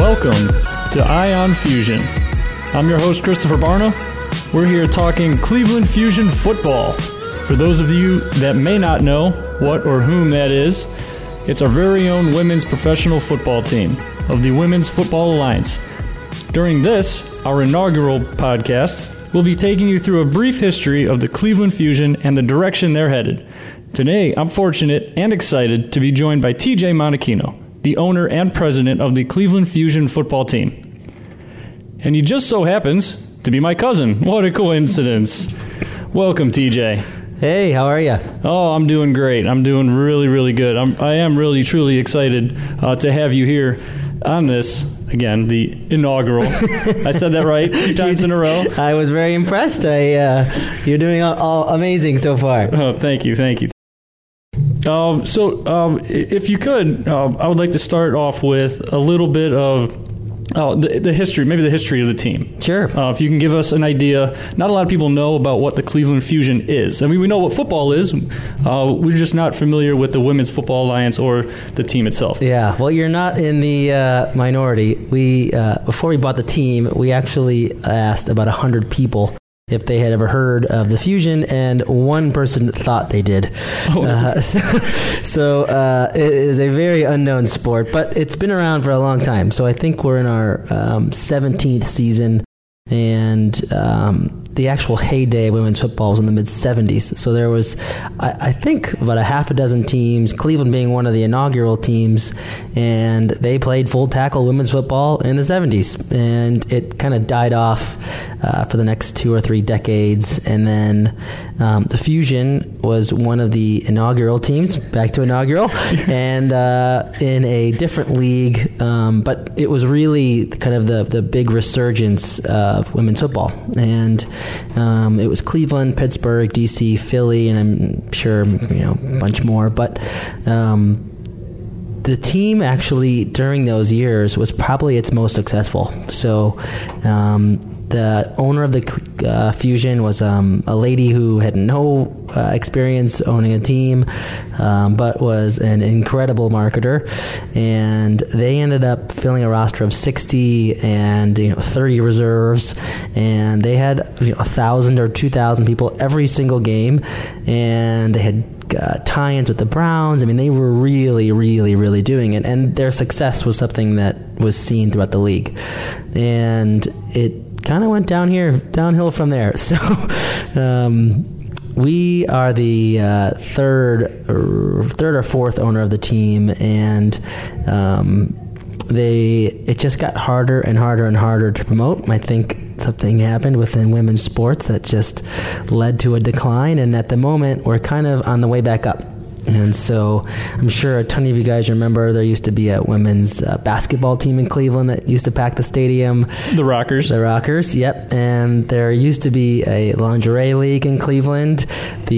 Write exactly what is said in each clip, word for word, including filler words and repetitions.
Welcome to Ion Fusion. I'm your host, Christopher Barna. We're here talking Cleveland Fusion football. For those of you that may not know what or whom that is, it's our very own women's professional football team of the Women's Football Alliance. During this, our inaugural podcast, we'll be taking you through a brief history of the Cleveland Fusion and the direction they're headed. Today, I'm fortunate and excited to be joined by T J Monachino, the owner and president of the Cleveland Fusion football team. And he just so happens to be my cousin. What a coincidence. Welcome, T J. Hey, how are you? Oh, I'm doing great. I'm doing really, really good. I'm, I am really, truly excited uh, to have you here on this, again, the inaugural. I said that right two times in a row. I was very impressed. I, uh, you're doing all, all amazing so far. Oh, thank you, thank you. Um, so, um, if you could, uh, I would like to start off with a little bit of Oh, the, the history, maybe the history of the team. Sure. Uh, if you can give us an idea. Not a lot of people know about what the Cleveland Fusion is. I mean, we know what football is. Uh, we're just not familiar with the Women's Football Alliance or the team itself. Yeah, well, you're not in the uh, minority. We uh, before we bought the team, we actually asked about one hundred people if they had ever heard of the Fusion, and one person thought they did. Oh. Uh, so so uh, it is a very unknown sport, but it's been around for a long time. So I think we're in our um, seventeenth season, and um, the actual heyday of women's football was in the mid-seventies. So there was, I, I think, about a half a dozen teams, Cleveland being one of the inaugural teams, and they played full tackle women's football in the seventies. And it kind of died off uh, for the next two or three decades. And then um, the Fusion was one of the inaugural teams, back to inaugural, and uh, in a different league. Um, but it was really kind of the, the big resurgence of women's football. And Um, it was Cleveland, Pittsburgh, D C, Philly, and I'm sure, you know, a bunch more. But um, the team actually, during those years, was probably its most successful. So um, the owner of the uh, Fusion was um, a lady who had no uh, experience owning a team, um, but was an incredible marketer. And they ended up filling a roster of sixty and you know thirty reserves, and they had you know, one thousand or two thousand people every single game, and they had Uh, tie-ins with the Browns. I mean, they were really, really, really doing it, and their success was something that was seen throughout the league, and it kind of went down here, downhill from there. So, um, we are the uh, third, or third or fourth owner of the team, and um, they it just got harder and harder and harder to promote. I think something happened within women's sports that just led to a decline, and at the moment we're kind of on the way back up. And so I'm sure a ton of you guys remember there used to be a women's uh, basketball team in Cleveland that used to pack the stadium. The Rockers. The Rockers, yep. And there used to be a lingerie league in Cleveland. The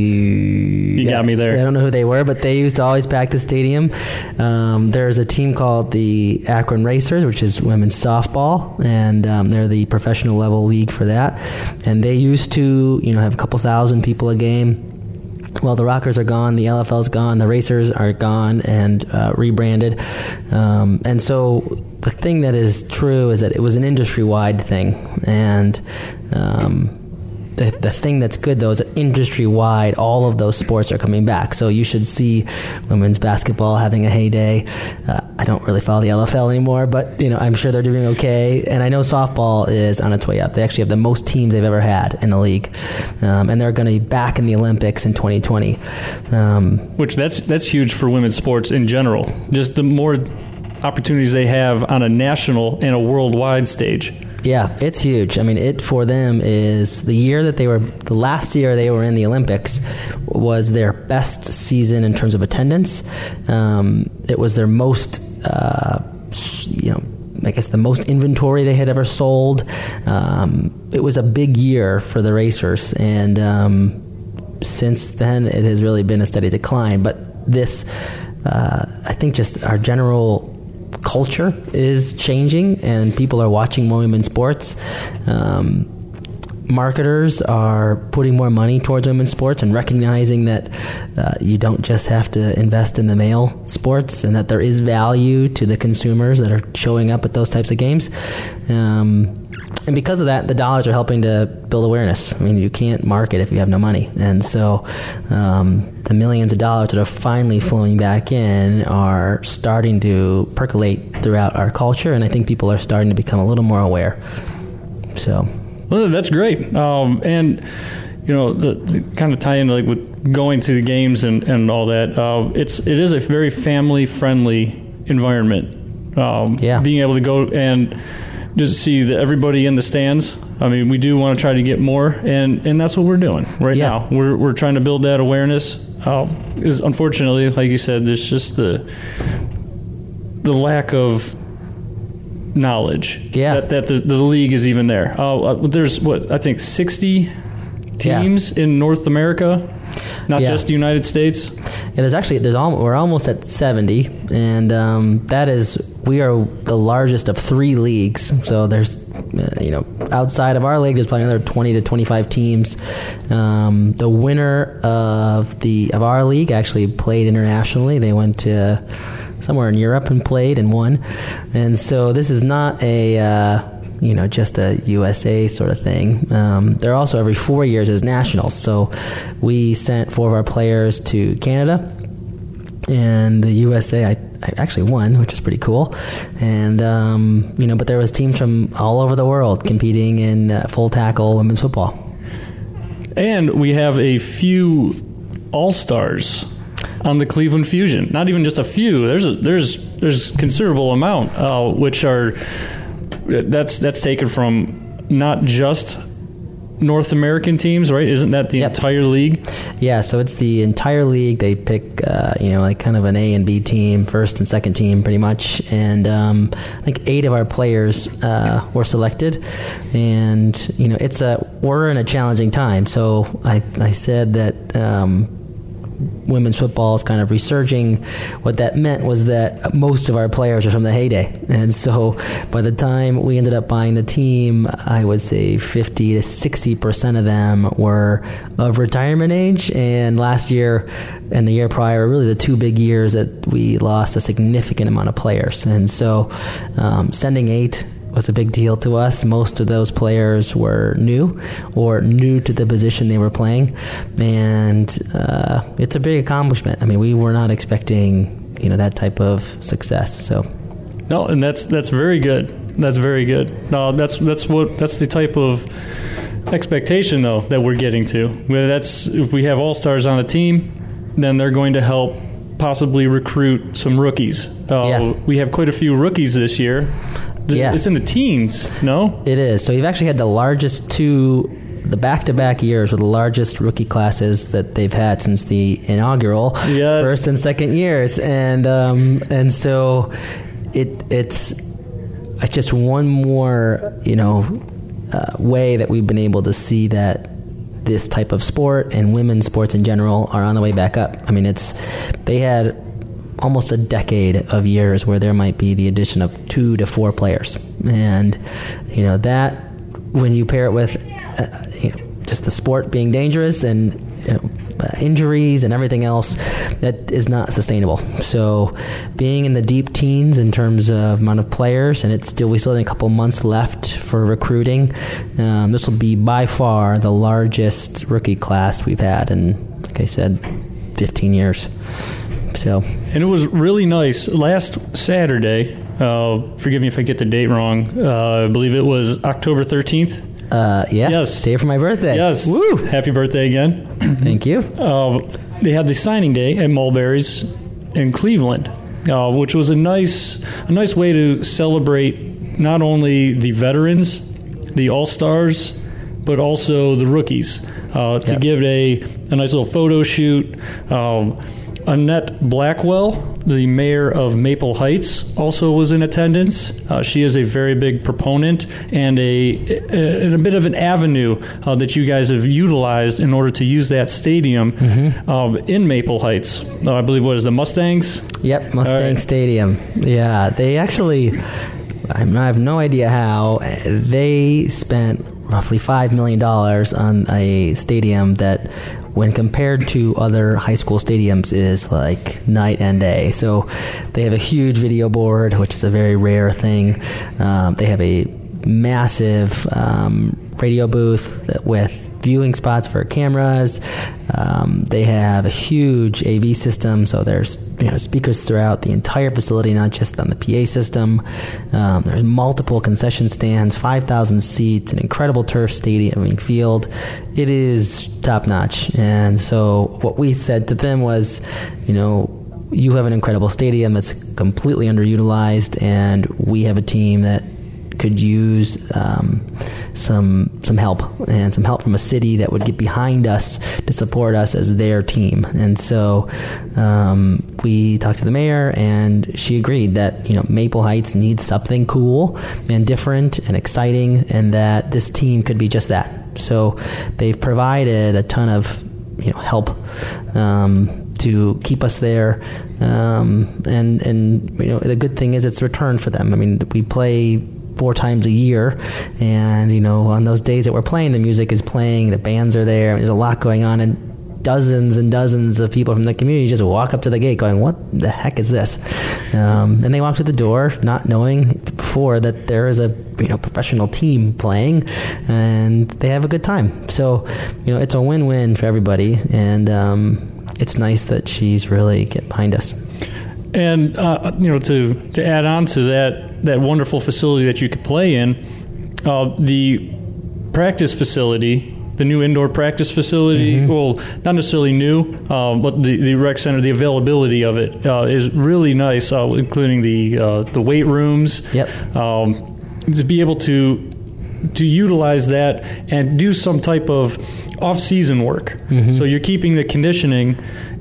You yeah, got me there. I don't know who they were, but they used to always pack the stadium. Um, there's a team called the Akron Racers, which is women's softball, and um, they're the professional level league for that. And they used to, you know, have a couple thousand people a game. Well, the Rockers are gone, the L F L's gone, the Racers are gone and uh, rebranded. Um, and so the thing that is true is that it was an industry-wide thing. And um, the, the thing that's good, though, is that industry-wide, all of those sports are coming back. So you should see women's basketball having a heyday. Uh, I don't really follow the L F L anymore, but you know I'm sure they're doing okay. And I know softball is on its way up. They actually have the most teams they've ever had in the league, um, and they're going to be back in the Olympics in twenty twenty. Um, Which that's that's huge for women's sports in general. Just the more opportunities they have on a national and a worldwide stage. Yeah, it's huge. I mean, it for them is the year that they were, the last year they were in the Olympics was their best season in terms of attendance. Um, it was their most, uh, you know, I guess the most inventory they had ever sold. Um, it was a big year for the Racers, and um, since then it has really been a steady decline. But this, uh, I think just our general culture is changing, and people are watching more women's sports. Um, marketers are putting more money towards women's sports and recognizing that uh, you don't just have to invest in the male sports and that there is value to the consumers that are showing up at those types of games. Um, and because of that, the dollars are helping to build awareness. I mean, you can't market if you have no money. And so um, the millions of dollars that are finally flowing back in are starting to percolate throughout our culture, and I think people are starting to become a little more aware. So... Well, that's great. Um, and, you know, the, the kind of tie in like with going to the games and, and all that, uh, it's, it is a very family-friendly environment. Um, yeah. Being able to go and just see the, everybody in the stands. I mean, we do want to try to get more, and, and that's what we're doing right yeah. now. We're we're trying to build that awareness. Uh, is unfortunately, like you said, there's just the the lack of knowledge yeah. that, that the, the league is even there. Uh, there's, what, I think sixty teams yeah. in North America, not yeah. just the United States. Yeah, there's actually, there's al- we're almost at seventy, and um, that is, we are the largest of three leagues. So there's, uh, you know, outside of our league, there's probably another twenty to twenty-five teams. Um, the winner of the of our league actually played internationally. They went to somewhere in Europe and played and won. And so this is not a, uh, you know, just a U S A sort of thing. Um, they're also every four years as nationals. So we sent four of our players to Canada, and the U S A, I, I actually won, which was pretty cool. And, um, you know, but there was teams from all over the world competing in uh, full tackle women's football. And we have a few all-stars on the Cleveland Fusion. Not even just a few. There's a there's there's considerable amount, uh, which are that's that's taken from not just North American teams, right? Isn't that the yep. entire league? Yeah, so it's the entire league. They pick, uh, you know, like kind of an A and B team, first and second team, pretty much. And um, I think eight of our players uh, were selected. And you know, it's a we're in a challenging time. So I I said that. Um, Women's football is kind of resurging. What that meant was that most of our players are from the heyday. And so by the time we ended up buying the team, I would say fifty to sixty percent of them were of retirement age. And last year and the year prior were really the two big years that we lost a significant amount of players. And so um, sending eight was a big deal to us. Most of those players were new or new to the position they were playing, and uh, it's a big accomplishment. I mean, we were not expecting, you know, that type of success. So, no, and that's that's very good. That's very good. No, that's that's what that's the type of expectation though that we're getting to. That's if we have all stars on the team, then they're going to help possibly recruit some rookies. Uh, yeah. We have quite a few rookies this year. Yeah. It's in the teens, no? It is. So you've actually had the largest two, the back-to-back years were the largest rookie classes that they've had since the inaugural yes. first and second years. And um, and so it it's, it's just one more, you know, uh, way that we've been able to see that this type of sport and women's sports in general are on the way back up. I mean, it's they had almost a decade of years where there might be the addition of two to four players. And, you know, that, when you pair it with uh, you know, just the sport being dangerous and you know, uh, injuries and everything else, that is not sustainable. So being in the deep teens in terms of amount of players, and it's still, we still have a couple months left for recruiting, um, this will be by far the largest rookie class we've had in, like I said, fifteen years. So, and it was really nice. Last Saturday, uh, forgive me if I get the date wrong, uh, I believe it was October thirteenth. Uh, yeah, yes. Day for my birthday. Yes. Woo! Happy birthday again. Thank you. Uh, they had the signing day at Mulberry's in Cleveland, uh, which was a nice, a nice way to celebrate not only the veterans, the all-stars, but also the rookies. Uh, to yep. give a, a nice little photo shoot. Um, Annette Blackwell, the mayor of Maple Heights, also was in attendance. Uh, she is a very big proponent and a, a, a bit of an avenue uh, that you guys have utilized in order to use that stadium mm-hmm. um, in Maple Heights. Uh, I believe, what is the Mustangs? Yep, Mustang right. Stadium. Yeah, they actually, I have no idea how, they spent roughly five million dollars on a stadium that, when compared to other high school stadiums, is like night and day. So they have a huge video board, which is a very rare thing. Um, they have a massive um, radio booth with viewing spots for cameras. Um, they have a huge A V system, so there's you know speakers throughout the entire facility, not just on the P A system. Um, there's multiple concession stands, five thousand seats, an incredible turf stadium, I mean, field. It is top notch. And so what we said to them was, you know, you have an incredible stadium that's completely underutilized, and we have a team that could use um, some some help and some help from a city that would get behind us to support us as their team. And so um, we talked to the mayor, and she agreed that you know Maple Heights needs something cool and different and exciting, and that this team could be just that. So they've provided a ton of you know help um, to keep us there. Um, and and you know the good thing is it's a return for them. I mean, we play four times a year, and you know on those days that we're playing, the music is playing, the bands are there, there's a lot going on, and dozens and dozens of people from the community just walk up to the gate going, what the heck is this? Um, and they walk to the door not knowing before that there is a you know professional team playing, and they have a good time. So you know it's a win-win for everybody, and um, it's nice that she's really getting behind us. And uh, you know, to to add on to that that wonderful facility that you could play in, uh, the practice facility, the new indoor practice facility, mm-hmm. well, not necessarily new, uh, but the, the rec center, the availability of it uh, is really nice, uh, including the uh, the weight rooms. Yep. Um, to be able to to utilize that and do some type of off-season work. Mm-hmm. So you're keeping the conditioning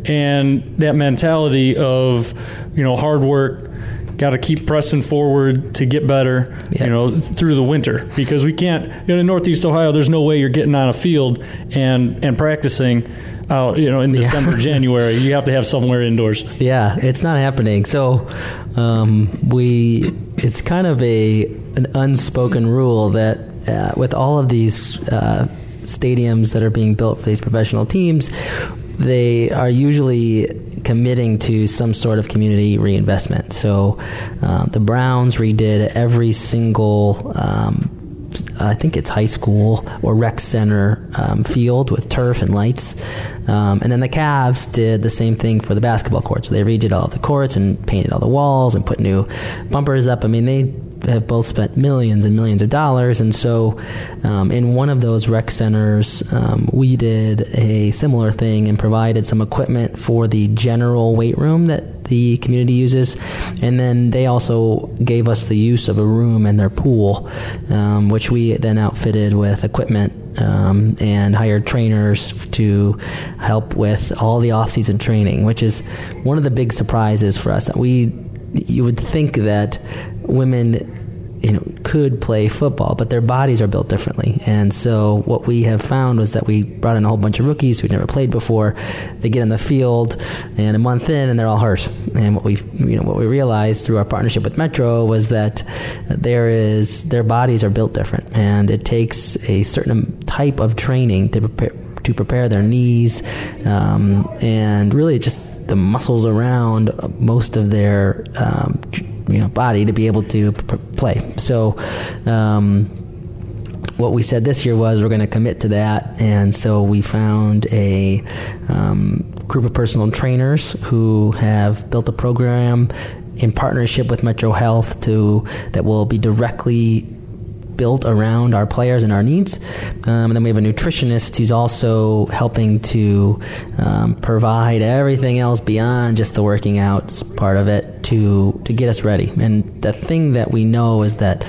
and that mentality of, you know, hard work, got to keep pressing forward to get better, yep. you know, through the winter. Because we can't, you know, in Northeast Ohio, there's no way you're getting on a field and, and practicing out, you know, in December, yeah. January. You have to have somewhere indoors. Yeah, it's not happening. So um, we, it's kind of a an unspoken rule that uh, with all of these uh, stadiums that are being built for these professional teams, they are usually committing to some sort of community reinvestment. So uh, the Browns redid every single, um, I think it's high school or rec center um, field with turf and lights. Um, and then the Cavs did the same thing for the basketball courts. So they redid all of the courts and painted all the walls and put new bumpers up. I mean, they have both spent millions and millions of dollars. And so um, in one of those rec centers, um, we did a similar thing and provided some equipment for the general weight room that the community uses. And then they also gave us the use of a room in their pool, um, which we then outfitted with equipment um, and hired trainers to help with all the off-season training, which is one of the big surprises for us. We, you would think that women, you know, could play football, but their bodies are built differently. And so what we have found was that we brought in a whole bunch of rookies who'd never played before. They get in the field, and a month in, and they're all hurt. And what we, you know, what we realized through our partnership with Metro was that there is their bodies are built different, and it takes a certain type of training to prepare to prepare their knees, um, and really just the muscles around most of their um, you know body to be able to p- play. So um, what we said this year was we're going to commit to that, and so we found a um, group of personal trainers who have built a program in partnership with Metro Health to that will be directly built around our players and our needs. Um, and then we have a nutritionist who's also helping to um, provide everything else beyond just the working out part of it to to get us ready. And the thing that we know is that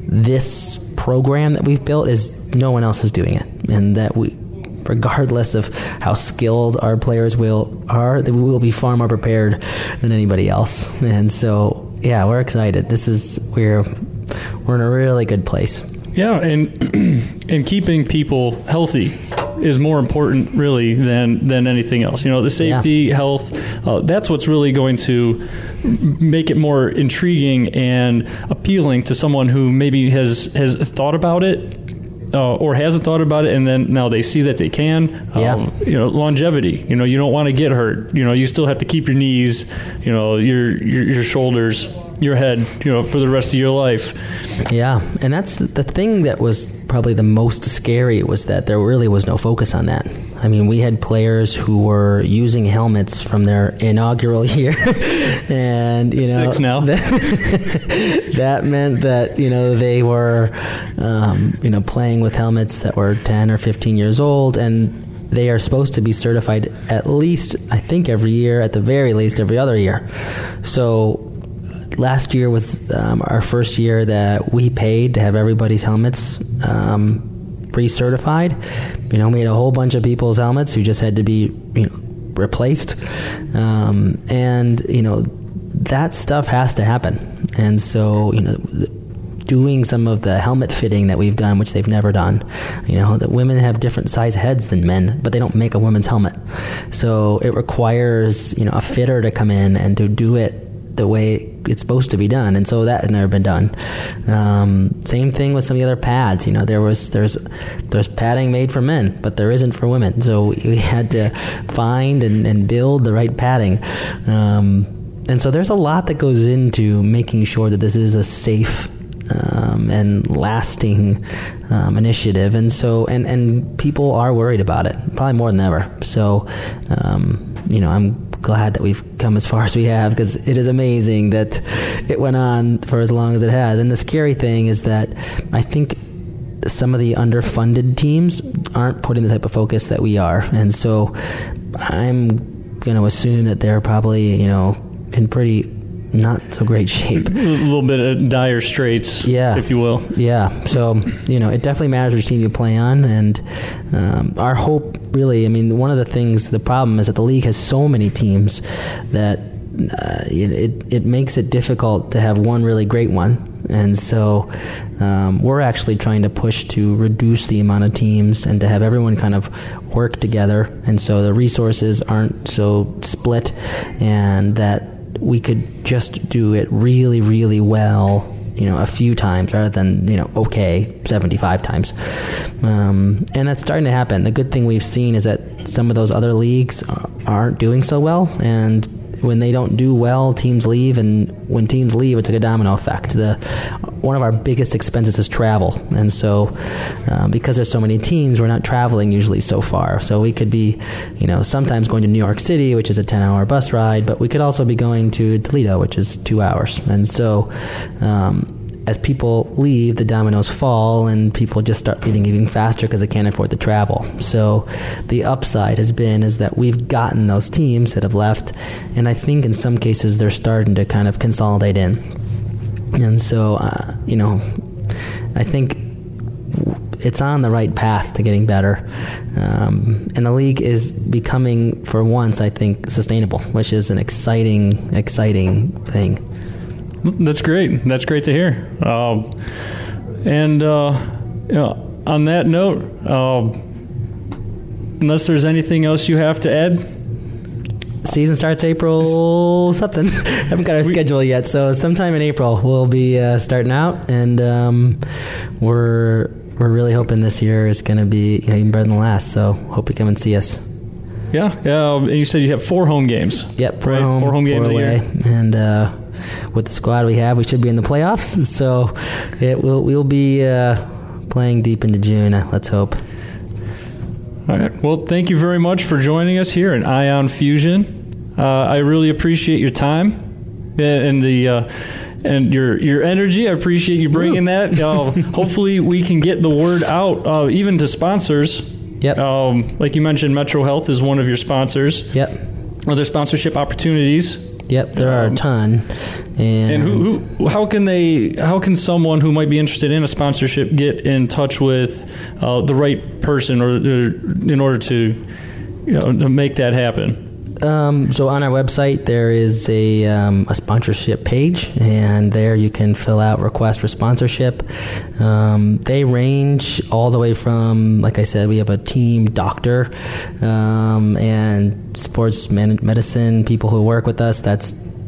this program that we've built is no one else is doing it, and that we, regardless of how skilled our players will are, that we will be far more prepared than anybody else. And so, yeah, we're excited. This is where we're in a really good place. Yeah, and and keeping people healthy is more important, really, than than anything else. You know, the safety, yeah. health, uh, that's what's really going to make it more intriguing and appealing to someone who maybe has, has thought about it uh, or hasn't thought about it, and then now they see that they can. Yeah. Um, you know, longevity. You know, you don't want to get hurt. You know, you still have to keep your knees, you know, your your, your shoulders, your head, you know, for the rest of your life. Yeah, and that's the thing that was probably the most scary, was that there really was no focus on that. I mean, we had players who were using helmets from their inaugural year, and you know, Six now. That, that meant that you know they were, um, you know, playing with helmets that were ten or fifteen years old, and they are supposed to be certified at least, I think, every year, at the very least, every other year. So last year was um, our first year that we paid to have everybody's helmets um, pre-certified. You know, we had a whole bunch of people's helmets who just had to be, you know, replaced. Um, and, you know, that stuff has to happen. And so, you know, doing some of the helmet fitting that we've done, which they've never done. You know, that women have different size heads than men, but they don't make a women's helmet. So it requires, you know, a fitter to come in and to do it the way it's supposed to be done, and so that had never been done. Um, same thing with some of the other pads. You know, there was there's there's padding made for men, but there isn't for women. So we had to find and, and build the right padding. Um, and so there's a lot that goes into making sure that this is a safe um, and lasting um, initiative. And so and and people are worried about it, probably more than ever. So um, you know, I'm glad that we've come as far as we have, because it is amazing that it went on for as long as it has. And the scary thing is that I think some of the underfunded teams aren't putting the type of focus that we are, and so I'm going to assume that they're probably, you know, in pretty not so great shape. A little bit of dire straits, yeah, if you will. Yeah. So, you know, it definitely matters which team you play on. And um, our hope, really, I mean, one of the things, the problem is that the league has so many teams that uh, it, it makes it difficult to have one really great one. And so um, we're actually trying to push to reduce the amount of teams and to have everyone kind of work together. And so the resources aren't so split, and that we could just do it really, really well, you know, a few times rather than, you know, okay, seventy-five times. Um, and that's starting to happen. The good thing we've seen is that some of those other leagues aren't doing so well, and when they don't do well, teams leave, and when teams leave, it's like a domino effect. The one of our biggest expenses is travel, and so um, because there's so many teams, we're not traveling usually so far. So we could be, you know, sometimes going to New York City, which is a ten-hour bus ride, but we could also be going to Toledo, which is two hours. And so um, as people leave, the dominoes fall, and people just start leaving even faster because they can't afford to travel. So the upside has been is that we've gotten those teams that have left, and I think in some cases they're starting to kind of consolidate in. And so, uh, you know, I think it's on the right path to getting better. Um, and the league is becoming, for once, I think, sustainable, which is an exciting, exciting thing. That's great. That's great to hear. Um, and uh, you know, on that note, uh, unless there's anything else you have to add? Season starts April something. Haven't got our schedule yet, so sometime in April we'll be uh, starting out, and um, we're we're really hoping this year is going to be, you know, even better than the last. So hope you come and see us. Yeah, yeah. And you said you have four home games. Yep, four right? home, four home games four away, a year. and uh, with the squad we have, we should be in the playoffs. So it will we'll be uh, playing deep into June. Let's hope. All right. Well, thank you very much for joining us here in Ion Fusion. Uh, I really appreciate your time and the uh, and your your energy. I appreciate you bringing that. Uh, hopefully, we can get the word out, uh, even to sponsors. Yep. Um, like you mentioned, Metro Health is one of your sponsors. Yep. Are there sponsorship opportunities? Yep, there are um, a ton. And, and who, who, how can they? How can someone who might be interested in a sponsorship get in touch with uh, the right person, or, or in order to, you know, to make that happen? Um, so on our website there is a um, a sponsorship page, and there you can fill out requests for sponsorship. Um, they range all the way from, like I said, we have a team doctor um, and sports man- medicine people who work with us. That's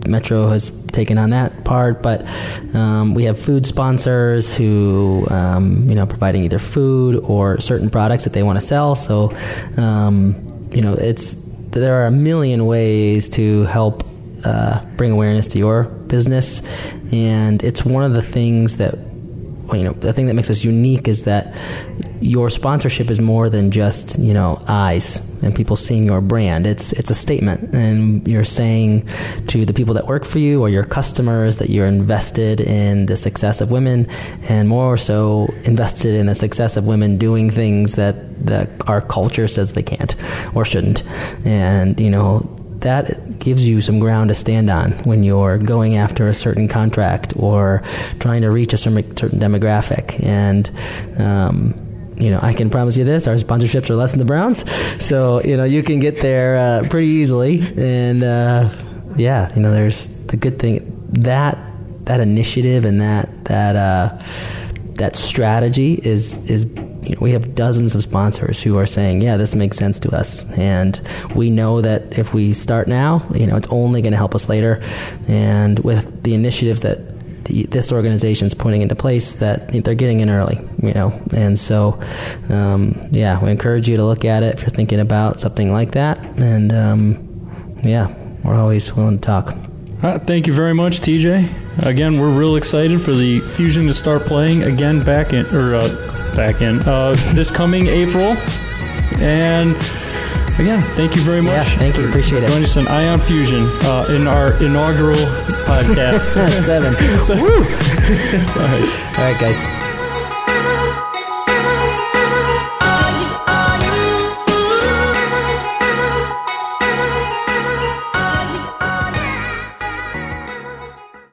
Metro has taken on that part, but um, we have food sponsors who, um, you know, providing either food or certain products that they want to sell. So, um, you know, it's there are a million ways to help uh, bring awareness to your business, and it's one of the things that, you know, the thing that makes us unique is that your sponsorship is more than just, you know, eyes and people seeing your brand. It's it's a statement, and you're saying to the people that work for you or your customers that you're invested in the success of women, and more so invested in the success of women doing things that, that our culture says they can't or shouldn't. And, you know, that gives you some ground to stand on when you're going after a certain contract or trying to reach a certain demographic. And, um, you know, I can promise you this, our sponsorships are less than the Browns. So, you know, you can get there uh, pretty easily. And, uh, yeah, you know, there's the good thing, that that initiative and that that uh, that strategy is, is you know, we have dozens of sponsors who are saying, yeah, this makes sense to us. And we know that if we start now, you know, it's only going to help us later. And with the initiatives that the, this organization is putting into place, that they're getting in early, you know. And so, um, yeah, we encourage you to look at it if you're thinking about something like that. And, um, yeah, we're always willing to talk. All right, thank you very much, T J. Again, we're real excited for the Fusion to start playing again back in, or uh, back in, uh, this coming April. And again, thank you very much. Yeah, thank you. Appreciate it. Joining us on Ion Fusion uh, in our inaugural podcast. Seven. so, Woo! All right. All right, guys.